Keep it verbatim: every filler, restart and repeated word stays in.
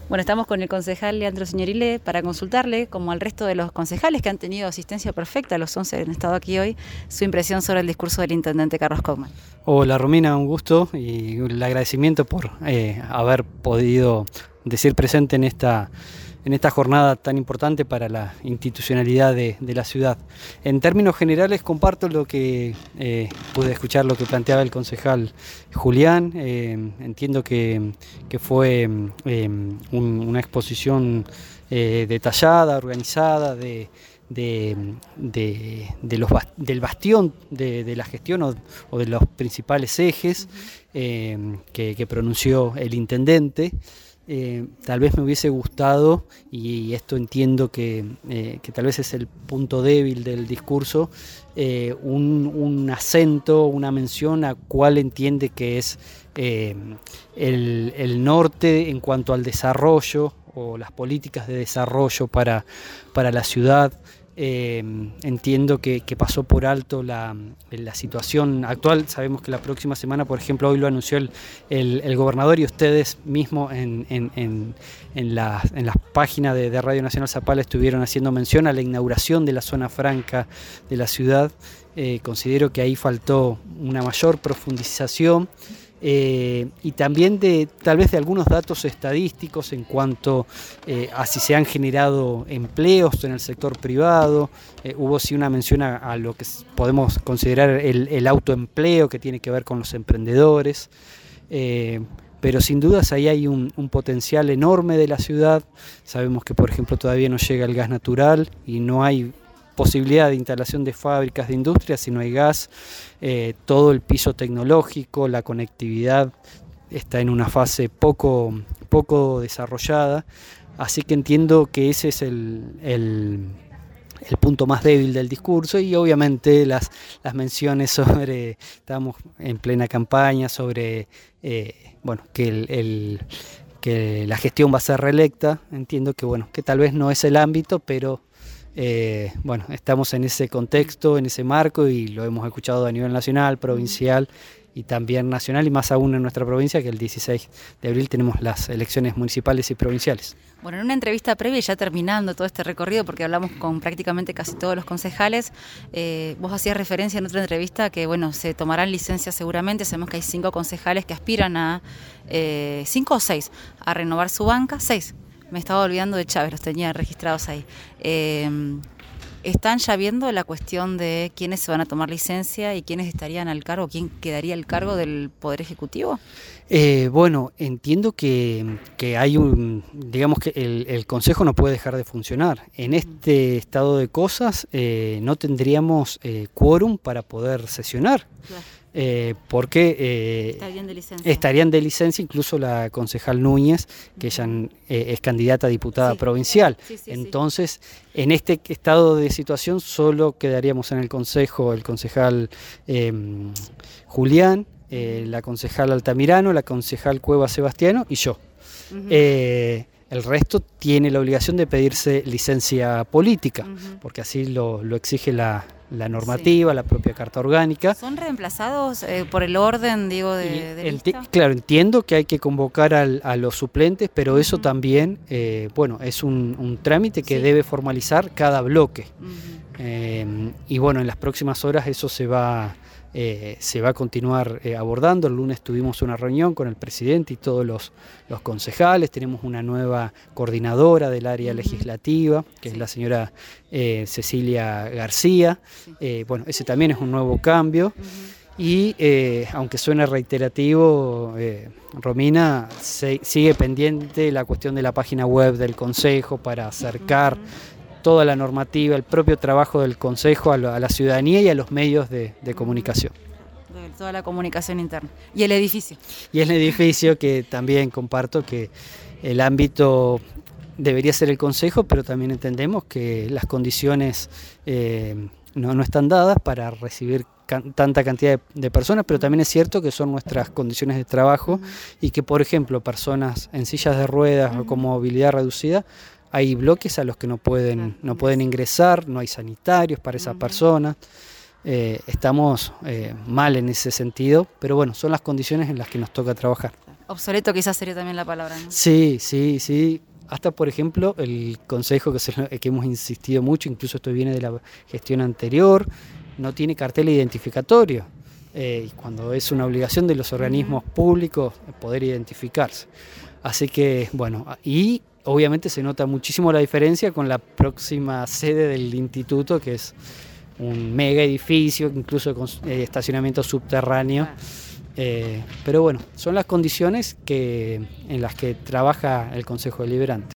Bueno, estamos con el concejal Leandro Signorile para consultarle, como al resto de los concejales que han tenido asistencia perfecta, los once han estado aquí hoy, su impresión sobre el discurso del intendente Carlos Kaufmann. Hola Romina, un gusto y el agradecimiento por eh, haber podido decir presente en esta, en esta jornada tan importante para la institucionalidad de, de la ciudad. En términos generales comparto lo que eh, pude escuchar, lo que planteaba el concejal Julián. Eh, entiendo que, que fue eh, un, una exposición eh, detallada, organizada, de De, de, de los, del bastión de, de la gestión o, o de los principales ejes eh, que, que pronunció el intendente. Eh, tal vez me hubiese gustado, y esto entiendo que, eh, que tal vez es el punto débil del discurso, eh, un, un acento, una mención a cuál entiende que es eh, el, el norte en cuanto al desarrollo o las políticas de desarrollo para, para la ciudad. Eh, entiendo que, que pasó por alto la, la situación actual. Sabemos que la próxima semana, por ejemplo, hoy lo anunció el, el, el gobernador y ustedes mismos en, en, en, en, la, en las páginas de, de Radio Nacional Zapala estuvieron haciendo mención a la inauguración de la zona franca de la ciudad. Eh, considero que ahí faltó una mayor profundización. Eh, y también de tal vez de algunos datos estadísticos en cuanto eh, a si se han generado empleos en el sector privado. Eh, hubo sí una mención a, a lo que podemos considerar el, el autoempleo, que tiene que ver con los emprendedores, eh, pero sin dudas ahí hay un, un potencial enorme de la ciudad. Sabemos que, por ejemplo, todavía no llega el gas natural y no hay posibilidad de instalación de fábricas de industria si no hay gas. Eh, todo el piso tecnológico, la conectividad está en una fase poco, poco desarrollada, así que entiendo que ese es el, el, el punto más débil del discurso, y obviamente las, las menciones sobre, estamos en plena campaña, sobre eh, bueno, que el, el que la gestión va a ser reelecta. Entiendo que bueno, que tal vez no es el ámbito, pero Eh, bueno, estamos en ese contexto, en ese marco, y lo hemos escuchado a nivel nacional, provincial y también nacional, y más aún en nuestra provincia, que el dieciséis de abril tenemos las elecciones municipales y provinciales. Bueno, en una entrevista previa, ya terminando todo este recorrido, porque hablamos con prácticamente casi todos los concejales, eh, vos hacías referencia en otra entrevista que bueno, se tomarán licencias seguramente. Sabemos que hay cinco concejales que aspiran a, eh, cinco o seis, a renovar su banca, seis. Me estaba olvidando de Chávez, los tenía registrados ahí. Eh, ¿Están ya viendo la cuestión de quiénes se van a tomar licencia y quiénes estarían al cargo, quién quedaría al cargo del Poder Ejecutivo? Eh, bueno, entiendo que, que hay un, digamos que el, el Consejo no puede dejar de funcionar. En este estado de cosas eh, no tendríamos eh, quórum para poder sesionar. Claro. Eh, porque eh, estarían de licencia. estarían de licencia incluso la concejal Núñez, que ella eh, es candidata a diputada sí. provincial. Sí, sí, Entonces, sí. en este estado de situación solo quedaríamos en el Consejo el concejal eh, Julián, eh, la concejal Altamirano, la concejal Cueva Sebastiano y yo. Uh-huh. eh, El resto tiene la obligación de pedirse licencia política, uh-huh. porque así lo, lo exige la, la normativa, sí. la propia carta orgánica. ¿Son reemplazados eh, por el orden, digo, de, de Enti- lista? Claro, entiendo que hay que convocar al, a los suplentes, pero uh-huh. eso también, eh, bueno, es un, un trámite que sí. debe formalizar cada bloque. Uh-huh. Eh, y bueno, en las próximas horas eso se va... Eh, se va a continuar eh, abordando. El lunes tuvimos una reunión con el presidente y todos los, los concejales. Tenemos una nueva coordinadora del área uh-huh. legislativa, que sí. es la señora eh, Cecilia García. Sí. Eh, bueno, ese también es un nuevo cambio. Uh-huh. Y eh, aunque suene reiterativo, eh, Romina, se, sigue pendiente la cuestión de la página web del Consejo para acercar uh-huh. toda la normativa, el propio trabajo del Consejo a la, a la ciudadanía y a los medios de, de comunicación. Toda la comunicación interna. ¿Y el edificio? Y el edificio, que también comparto que el ámbito debería ser el Consejo, pero también entendemos que las condiciones eh, no, no están dadas para recibir can, tanta cantidad de, de personas, pero también es cierto que son nuestras condiciones de trabajo uh-huh. y que, por ejemplo, personas en sillas de ruedas uh-huh. o con movilidad reducida, hay bloques a los que no pueden, no pueden ingresar, no hay sanitarios para esas uh-huh. personas. Eh, estamos eh, mal en ese sentido, pero bueno, son las condiciones en las que nos toca trabajar. Obsoleto quizás sería también la palabra, ¿no? Sí, sí, sí. Hasta, por ejemplo, el consejo que, se, que hemos insistido mucho, incluso esto viene de la gestión anterior, no tiene cartel identificatorio. Eh, y cuando es una obligación de los organismos uh-huh. públicos poder identificarse. Así que, bueno, y obviamente se nota muchísimo la diferencia con la próxima sede del instituto, que es un mega edificio, incluso con eh, estacionamiento subterráneo. Eh, pero bueno, son las condiciones que, en las que trabaja el Consejo Deliberante.